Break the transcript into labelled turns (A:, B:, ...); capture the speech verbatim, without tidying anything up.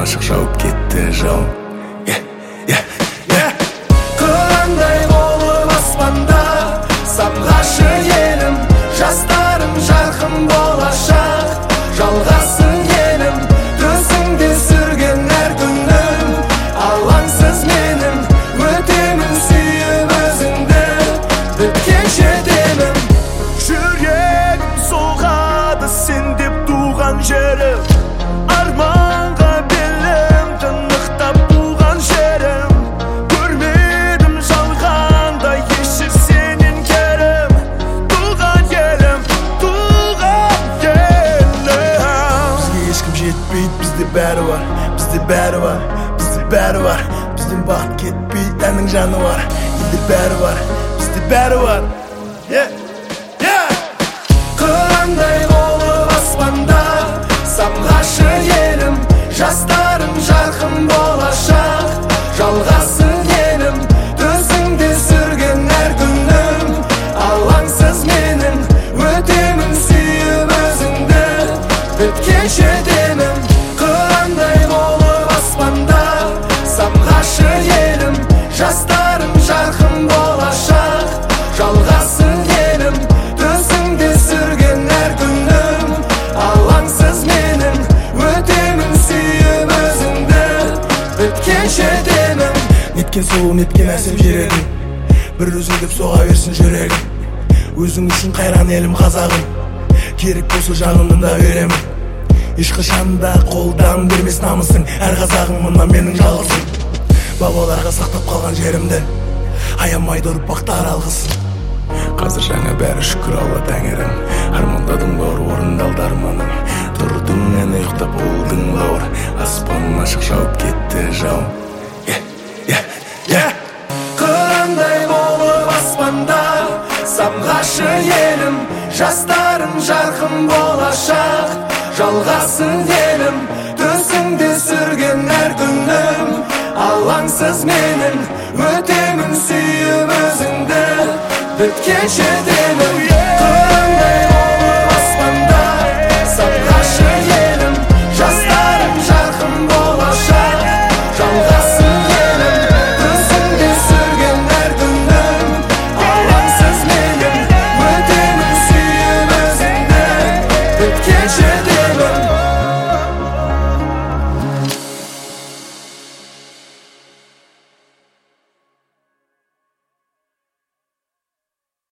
A: ашық жауып кетті жау.
B: Қырандай болып аспанда самғашы елім, жастарым жарқын болашақ жалғасын елім. Төсіңде сүрген әр күнім алаңсыз менің, өтемін сүйіп өзіңді біткенше демім.
A: Жүрегім соғады сен деп туған жерім, арманға белім тынықтап туған жерім. Көрмедім жалғанда ешір сенен керім, туған елім, туған елім. Бізге ешкім жетпейді, бізде бәрі бар, бізде бәрі бар, бізде бәрі бар. Бізден бақыт кетпейді, әннің жаны бар, елде бәрі бар, бізде бәрі бар.
B: Қырандай болып аспанда самғашы елім, жастарым жарқын болашақ жалғасын елім. Төсіңде сүрген әр күнім алаңсыз менің, өтемін сүйіп өзіңді біткенше демім. Қырандай болып аспанда самғашы елім, жастарым жарқын болашақ жалғасын елім. Төсіңде сүрген әр күнім алаңсыз менің, өтемін сүйіп өзіңді біткенше демім.
A: Неткен сұлу, неткен әсем жер едің, бір өзің деп соға берсін жүрегім. Өзің үшін қайран елім қазағым, керек болса жанымды да беремін. Ешқашан да қолдан бермес намысың, әр қазағым мына менің жалғызым. Бабаларға сақтап қалған жерімді аямайды ұрпақтар алғысын. Қазір жаңа бәрі шүкір Алла тәңірім, армандадың бауыр орындалды арманым. Тұрдың әне ұйықтап болдың бауыр, аспан ашық жауып кетті жау.
B: Қырандай болып аспанда самғашы елім, жастарым жарқын болашақ жалғасын елім. Төсіңде сүрген әр күнім алаңсыз менің, өтемін сүйіп өзіңді біткенше демім.